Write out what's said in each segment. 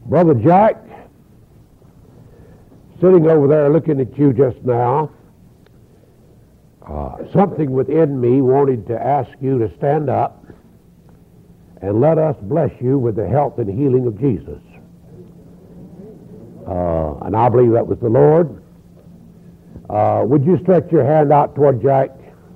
Brother Jack, sitting over there looking at you just now, something within me wanted to ask you to stand up and let us bless you with the health and healing of Jesus. And I believe that was the Lord. Would you stretch your hand out toward Jack?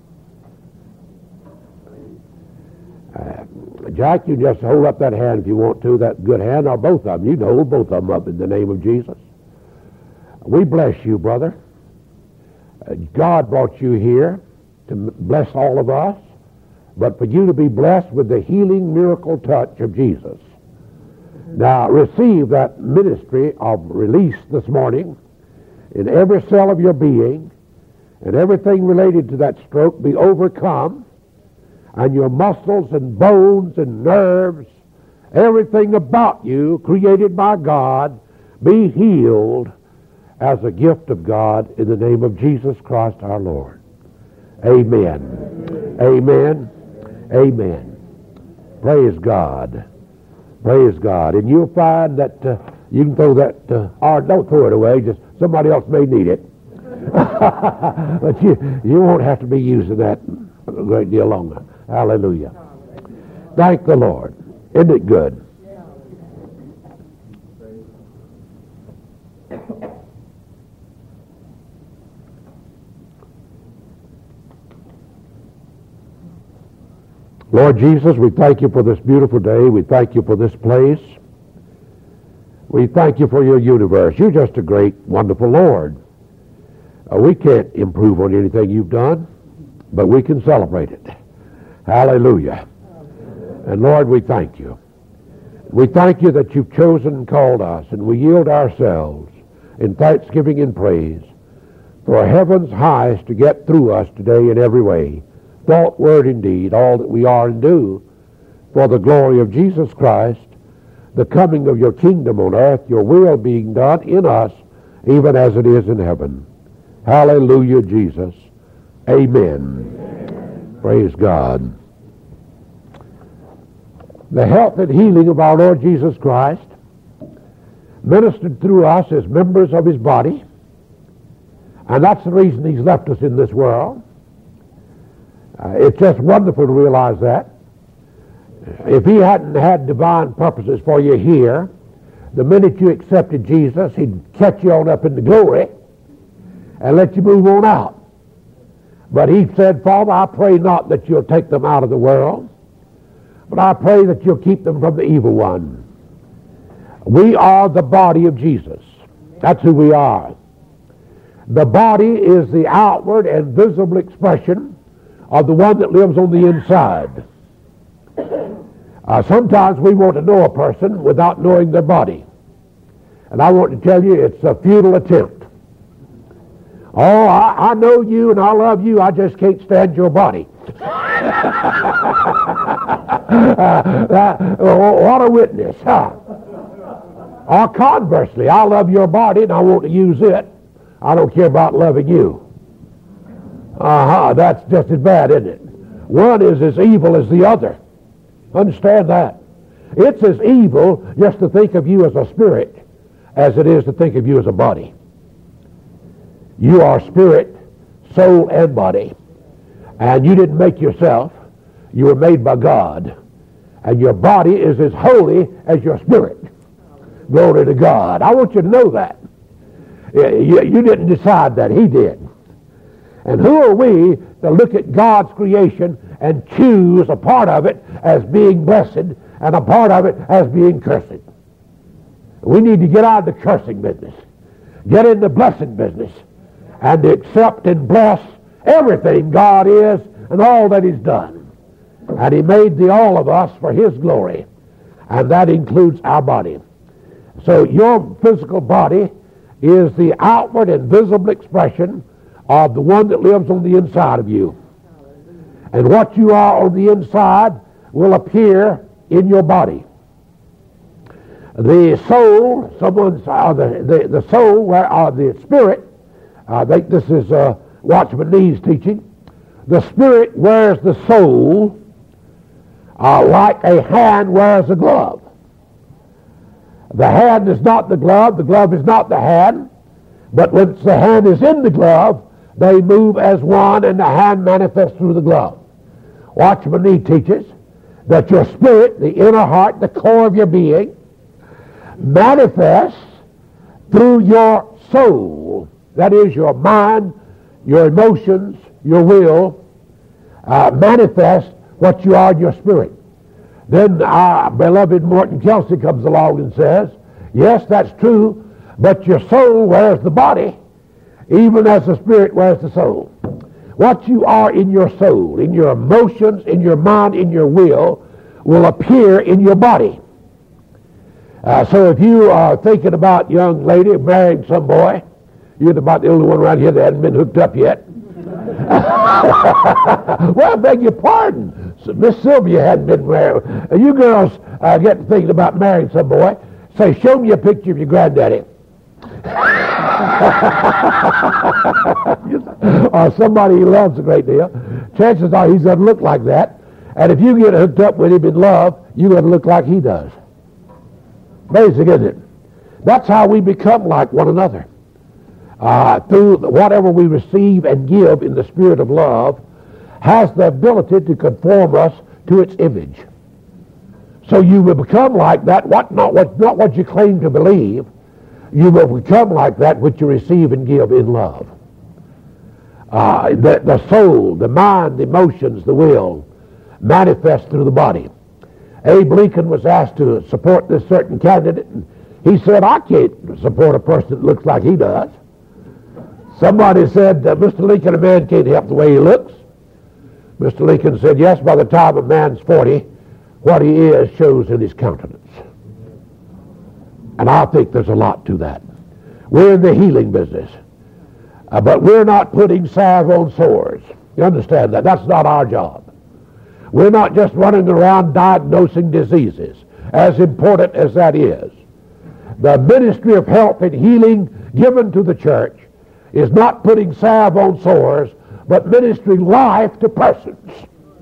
Jack, you just hold up that hand if you want to, that good hand, or both of them. You can hold both of them up in the name of Jesus. We bless you, brother. God brought you here to bless all of us, but for you to be blessed with the healing miracle touch of Jesus. Now, receive that ministry of release this morning in every cell of your being, and everything related to that stroke be overcome, and your muscles and bones and nerves, everything about you created by God, be healed as a gift of God in the name of Jesus Christ our Lord. Amen. Amen. Amen. Praise God. Praise God. And you'll find that you can throw that, or don't throw it away, just somebody else may need it. But you won't have to be using that a great deal longer. Hallelujah. Thank the Lord. Isn't it good? Lord Jesus, we thank you for this beautiful day. We thank you for this place. We thank you for your universe. You're just a great, wonderful Lord. We can't improve on anything you've done, but we can celebrate it. Hallelujah. And Lord, we thank you. We thank you that you've chosen and called us, and we yield ourselves in thanksgiving and praise for heaven's highest to get through us today in every way, thought, word, and deed, all that we are and do, for the glory of Jesus Christ, the coming of your kingdom on earth, your will being done in us, even as it is in heaven. Hallelujah, Jesus. Amen. Praise God. The health and healing of our Lord Jesus Christ, ministered through us as members of his body, and that's the reason he's left us in this world. It's just wonderful to realize that. If he hadn't had divine purposes for you here, the minute you accepted Jesus, he'd catch you on up into glory and let you move on out. But he said, Father, I pray not that you'll take them out of the world, but I pray that you'll keep them from the evil one. We are the body of Jesus. That's who we are. The body is the outward and visible expression of the one that lives on the inside. Sometimes we want to know a person without knowing their body. And I want to tell you, it's a futile attempt. Oh, I know you and I love you, I just can't stand your body. What a witness, huh? Or conversely, I love your body and I want to use it. I don't care about loving you. That's just as bad, isn't it? One is as evil as the other. Understand that. It's as evil just to think of you as a spirit as it is to think of you as a body. You are spirit, soul, and body. And you didn't make yourself. You were made by God. And your body is as holy as your spirit. Glory to God. I want you to know that. You didn't decide that. He did. And who are we to look at God's creation and choose a part of it as being blessed and a part of it as being cursed? We need to get out of the cursing business. Get in the blessing business. And to accept and bless everything God is and all that he's done. And he made all of us for his glory. And that includes our body. So your physical body is the outward and visible expression of the one that lives on the inside of you. And what you are on the inside will appear in your body. The soul, the soul, the spirit, I think this is Watchman Nee's teaching. The spirit wears the soul like a hand wears a glove. The hand is not the glove is not the hand, but when the hand is in the glove, they move as one and the hand manifests through the glove. Watchman Nee teaches that your spirit, the inner heart, the core of your being, manifests through your soul. That is, your mind, your emotions, your will, manifest what you are in your spirit. Then our beloved Morton Kelsey comes along and says, yes, that's true, but your soul wears the body, even as the spirit wears the soul. What you are in your soul, in your emotions, in your mind, in your will appear in your body. So if you are thinking about young lady marrying some boy, you're about the only one around here that hasn't been hooked up yet. Well, I beg your pardon. So Miss Sylvia hadn't been married. You girls get to thinking about marrying some boy. Say, show me a picture of your granddaddy. Or somebody he loves a great deal. Chances are he's going to look like that. And if you get hooked up with him in love, you're going to look like he does. Amazing, isn't it? That's how we become like one another. Through whatever we receive and give in the spirit of love has the ability to conform us to its image. So you will become like that, not what you claim to believe. You will become like that which you receive and give in love. The soul, the mind, the emotions, the will manifest through the body. Abe Lincoln was asked to support this certain candidate, and he said, I can't support a person that looks like he does. Somebody said, Mr. Lincoln, a man can't help the way he looks. Mr. Lincoln said, yes, by the time a man's 40, what he is shows in his countenance. And I think there's a lot to that. We're in the healing business. But we're not putting salve on sores. You understand that? That's not our job. We're not just running around diagnosing diseases, as important as that is. The ministry of health and healing given to the church is not putting salve on sores, but ministering life to persons.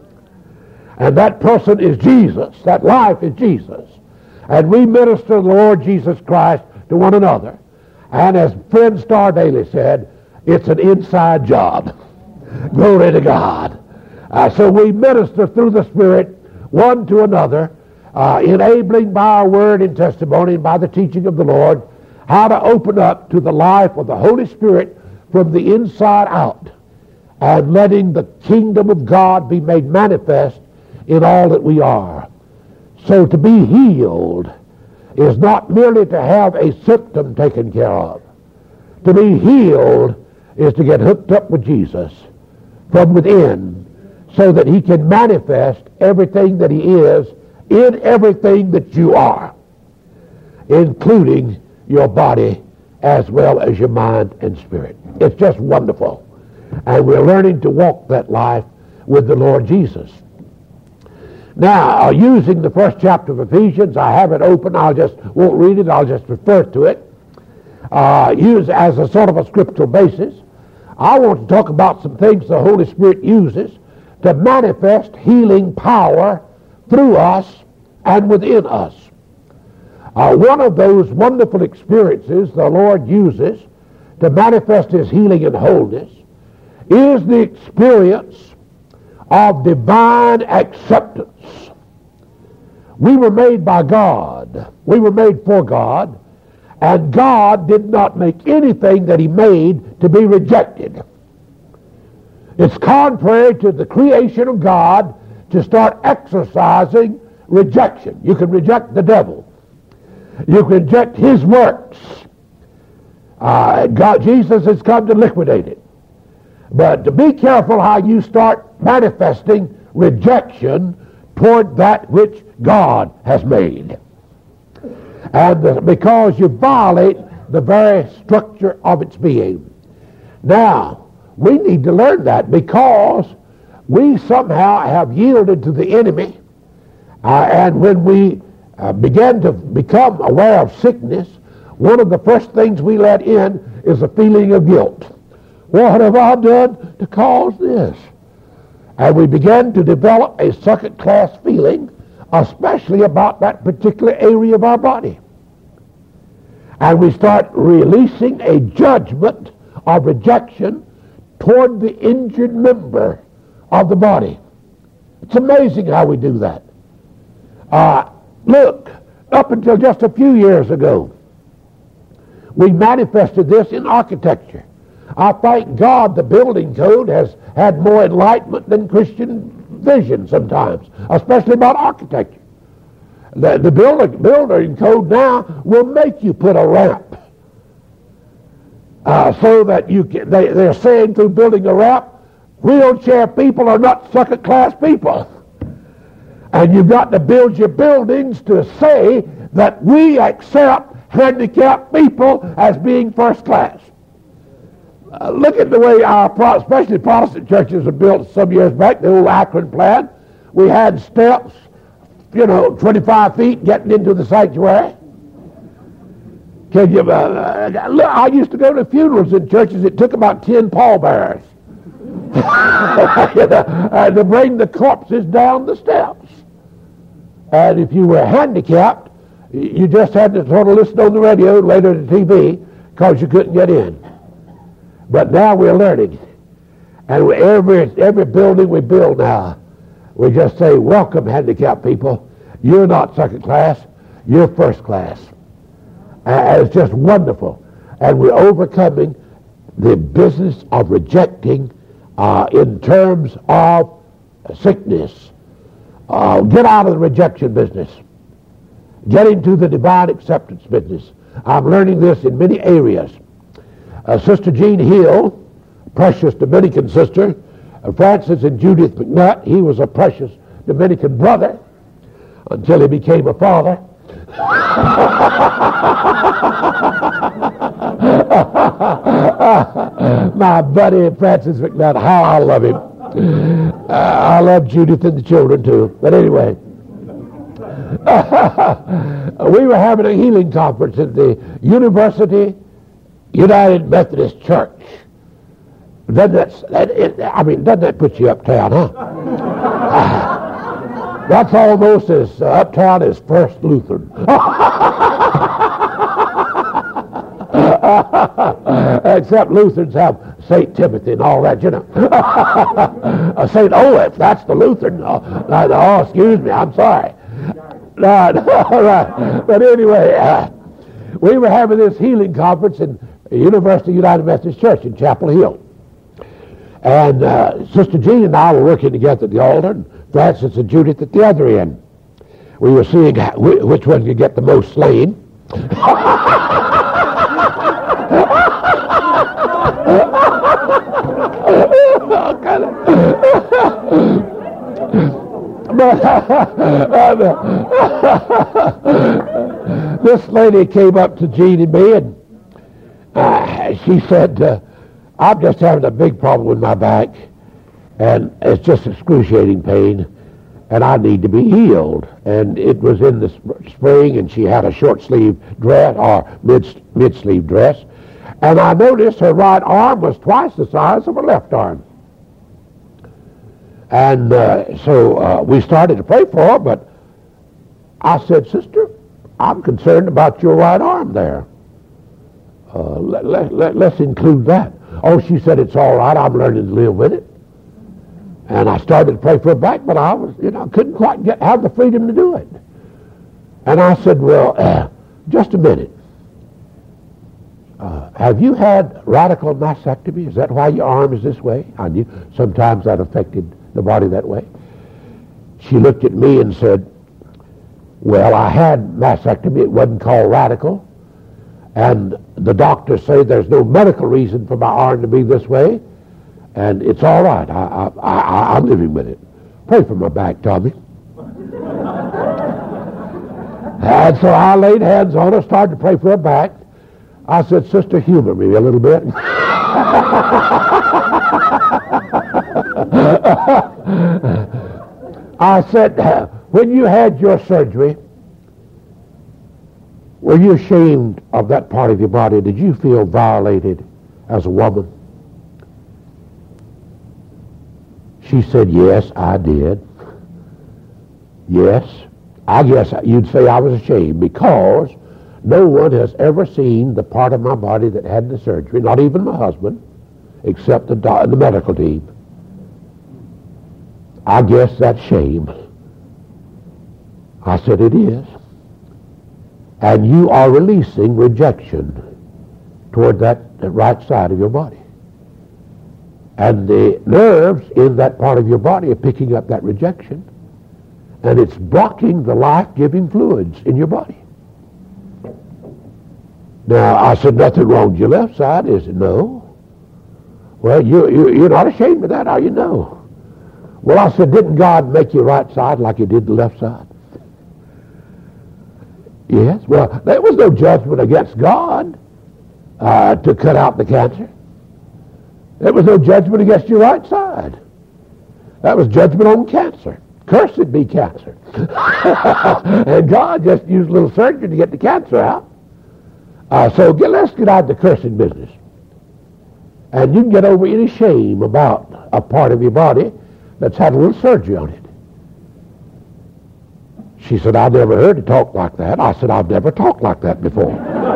And that person is Jesus. That life is Jesus. And we minister the Lord Jesus Christ to one another. And as friend Star Daly said, it's an inside job. Glory to God. So we minister through the Spirit one to another, enabling by our word and testimony and by the teaching of the Lord how to open up to the life of the Holy Spirit from the inside out, and letting the kingdom of God be made manifest in all that we are. So to be healed is not merely to have a symptom taken care of. To be healed is to get hooked up with Jesus from within so that he can manifest everything that he is in everything that you are, including your body as well as your mind and spirit. It's just wonderful. And we're learning to walk that life with the Lord Jesus. Now, using the first chapter of Ephesians, I have it open. Won't read it. I'll just refer to it. Use as a sort of a scriptural basis. I want to talk about some things the Holy Spirit uses to manifest healing power through us and within us. One of those wonderful experiences the Lord uses to manifest his healing and wholeness is the experience of divine acceptance. We were made by God. We were made for God. And God did not make anything that he made to be rejected. It's contrary to the creation of God to start exercising rejection. You can reject the devil. You can reject his works. Jesus has come to liquidate it. But to be careful how you start manifesting rejection toward that which God has made. And because you violate the very structure of its being. Now, we need to learn that because we somehow have yielded to the enemy. And when we begin to become aware of sickness, one of the first things we let in is a feeling of guilt. What have I done to cause this? And we begin to develop a second-class feeling, especially about that particular area of our body. And we start releasing a judgment of rejection toward the injured member of the body. It's amazing how we do that. Look, up until just a few years ago, we manifested this in architecture. I thank God the building code has had more enlightenment than Christian vision sometimes, especially about architecture. The building code now will make you put a ramp so that you can. They're saying through building a ramp, wheelchair people are not second-class people. And you've got to build your buildings to say that we accept handicapped people as being first class. Look at the way our, especially Protestant churches were built some years back, the old Akron plan. We had steps, 25 feet getting into the sanctuary. Can you, look, I used to go to funerals in churches. It took about 10 pallbearers to bring the corpses down the steps. And if you were handicapped, you just had to sort of listen on the radio and later the TV because you couldn't get in. But now we're learning. And every building we build now, we just say, welcome, handicapped people. You're not second class. You're first class. And it's just wonderful. And we're overcoming the business of rejecting in terms of sickness. Get out of the rejection business. Get into the divine acceptance business. I'm learning this in many areas. Sister Jean Hill, precious Dominican sister, Francis and Judith McNutt, he was a precious Dominican brother until he became a father. My buddy Francis McNutt, how I love him. I love Judith and the children too. But anyway, we were having a healing conference at the University United Methodist Church. Doesn't that put you uptown, huh? That's almost as uptown as First Lutheran. Except Lutherans have St. Timothy and all that, St. Olaf, that's the Lutheran. Oh, excuse me, I'm sorry. Right. But anyway, we were having this healing conference in University United Methodist Church in Chapel Hill. And Sister Jean and I were working together at the altar, and Francis and Judith at the other end. We were seeing which one could get the most slain. This lady came up to Jean and me, and she said, I'm just having a big problem with my back, and it's just excruciating pain, and I need to be healed. And it was in the spring, and she had a short sleeve dress, or mid-sleeve dress, and I noticed her right arm was twice the size of her left arm. And so we started to pray for her, but I said, Sister, I'm concerned about your right arm there. Let's include that. Oh, she said, it's all right. I'm learning to live with it. And I started to pray for her back, but I was, couldn't quite have the freedom to do it. And I said, well, just a minute. Have you had radical mastectomy? Is that why your arm is this way? I knew sometimes that affected the body that way. She looked at me and said, well, I had mastectomy. It wasn't called radical. And the doctors say there's no medical reason for my arm to be this way. And it's all right. I'm living with it. Pray for my back, Tommy. And so I laid hands on her, started to pray for her back. I said, Sister, humor me a little bit. I said, when you had your surgery, were you ashamed of that part of your body? Did you feel violated as a woman? She said, yes, I did. Yes. I guess you'd say I was ashamed because No one has ever seen the part of my body that had the surgery, not even my husband, except the medical team. I guess that's shame. I said, it is. And you are releasing rejection toward that right side of your body. And the nerves in that part of your body are picking up that rejection. And it's blocking the life-giving fluids in your body. Now, I said, nothing wrong with your left side, is it? No. Well, you're not ashamed of that, are you? No. Well, I said, didn't God make your right side like he did the left side? Yes. Well, there was no judgment against God to cut out the cancer. There was no judgment against your right side. That was judgment on cancer. Cursed be cancer. And God just used a little surgery to get the cancer out. So let's get out of the cursing business. And you can get over any shame about a part of your body that's had a little surgery on it. She said, I never heard you talk like that. I said, I've never talked like that before.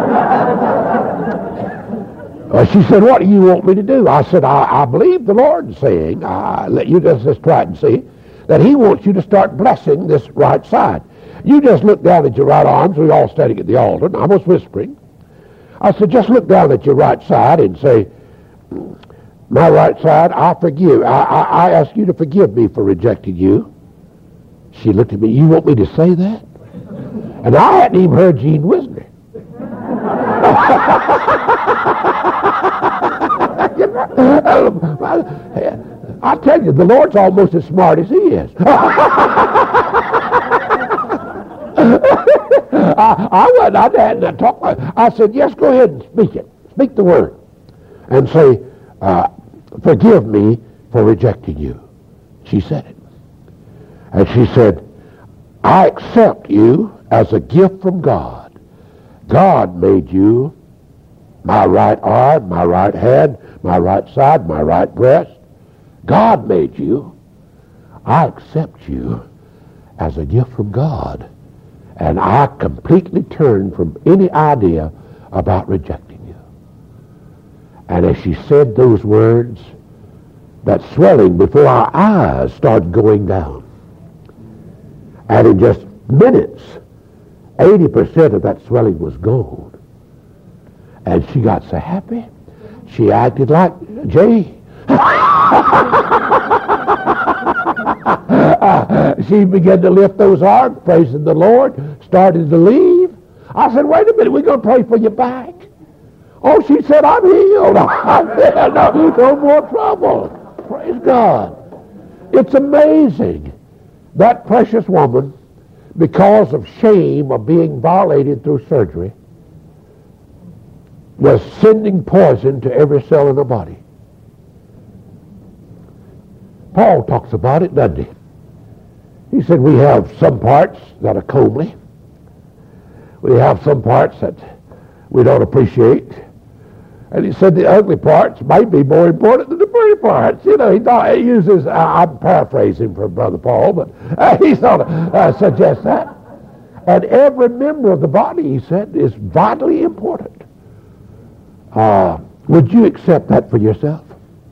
She said, what do you want me to do? I said, I believe the Lord saying, let you just try it and see, that he wants you to start blessing this right side. You just look down at your right arms. We're all standing at the altar, and I was whispering. I said, just look down at your right side and say, my right side, I forgive. I ask you to forgive me for rejecting you. She looked at me, you want me to say that? And I hadn't even heard Gene Wisner. I tell you, the Lord's almost as smart as he is. I hadn't talked. I said, yes, go ahead and speak it. Speak the word. And say, forgive me for rejecting you. She said it. And she said, I accept you as a gift from God. God made you my right arm, my right hand, my right side, my right breast. God made you. I accept you as a gift from God. And I completely turn from any idea about rejecting you. And as she said those words, that swelling before our eyes started going down. And in just minutes, 80% of that swelling was gone. And she got so happy, she acted like Jay. She began to lift those arms, praising the Lord, started to leave. I said, wait a minute, we're going to pray for you back. Oh, she said, I'm healed. No more trouble. Praise God. It's amazing. That precious woman, because of shame of being violated through surgery, was sending poison to every cell in her body. Paul talks about it, doesn't he? He said we have some parts that are comely. We have some parts that we don't appreciate. And he said the ugly parts might be more important than the pretty parts. You know, he uses, I'm paraphrasing from Brother Paul, but he sort of suggests that. And every member of the body, he said, is vitally important. Would you accept that for yourself?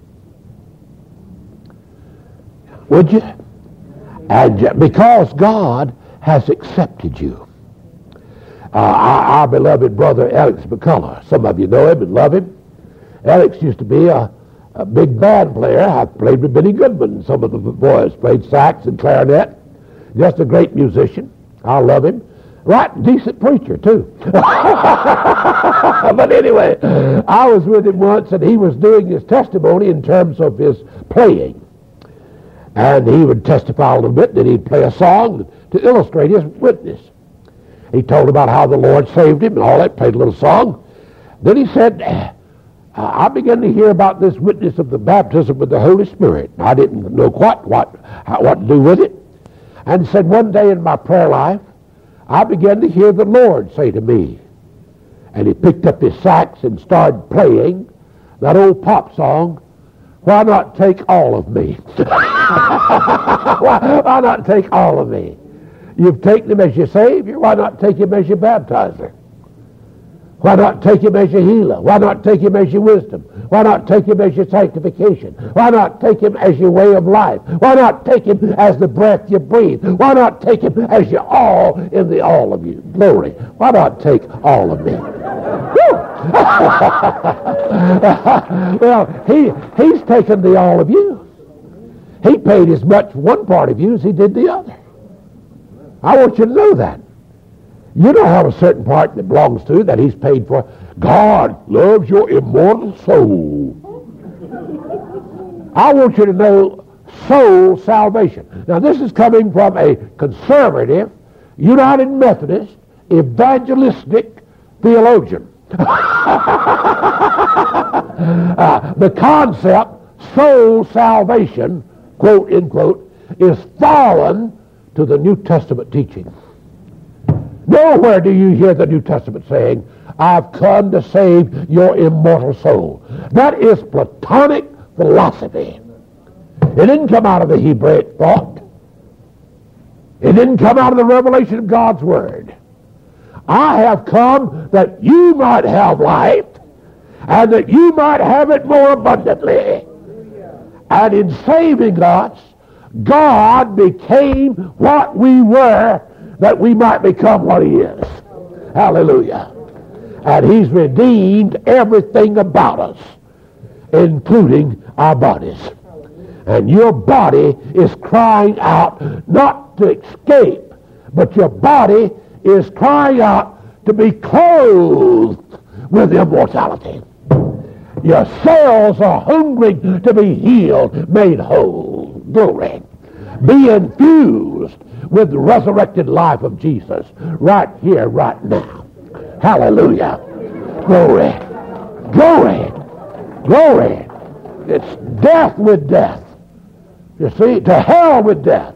Would you? And because God has accepted you. Our beloved brother Alex McCullough, some of you know him and love him. Alex used to be a big band player. I played with Benny Goodman. Some of the boys played sax and clarinet. Just a great musician. I love him. Right, decent preacher, too. But anyway, I was with him once, and he was doing his testimony in terms of his playing. And he would testify a little bit, then he'd play a song to illustrate his witness. He told about how the Lord saved him and all that, played a little song. Then he said, I began to hear about this witness of the baptism with the Holy Spirit. I didn't know quite what to do with it. And he said, one day in my prayer life, I began to hear the Lord say to me, and he picked up his sax and started playing that old pop song, Why Not Take All of Me? Why not take all of me? You've taken him as your Savior. Why not take him as your baptizer? Why not take him as your healer? Why not take him as your wisdom? Why not take him as your sanctification? Why not take him as your way of life? Why not take him as the breath you breathe? Why not take him as your all in the all of you? Glory. Why not take all of me? Well, he's taken the all of you. He paid as much one part of you as he did the other. I want you to know that. You don't have a certain part that belongs to that he's paid for. God loves your immortal soul. I want you to know soul salvation. Now, this is coming from a conservative, United Methodist, evangelistic theologian. The concept, soul salvation, quote, end quote, is foreign to the New Testament teaching. Nowhere do you hear the New Testament saying, I've come to save your immortal soul. That is Platonic philosophy. It didn't come out of the Hebraic thought. It didn't come out of the revelation of God's Word. I have come that you might have life and that you might have it more abundantly. And in saving us, God became what we were that we might become what he is. Hallelujah. And he's redeemed everything about us, including our bodies. And your body is crying out not to escape, but your body is crying out to be clothed with immortality. Your cells are hungering to be healed, made whole. Glory. Be infused with the resurrected life of Jesus right here, right now. Hallelujah. Glory. Glory. Glory. It's death with death. You see, to hell with death.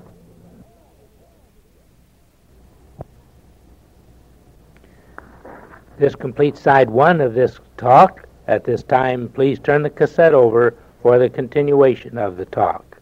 This completes side one of this talk. At this time, please turn the cassette over for the continuation of the talk.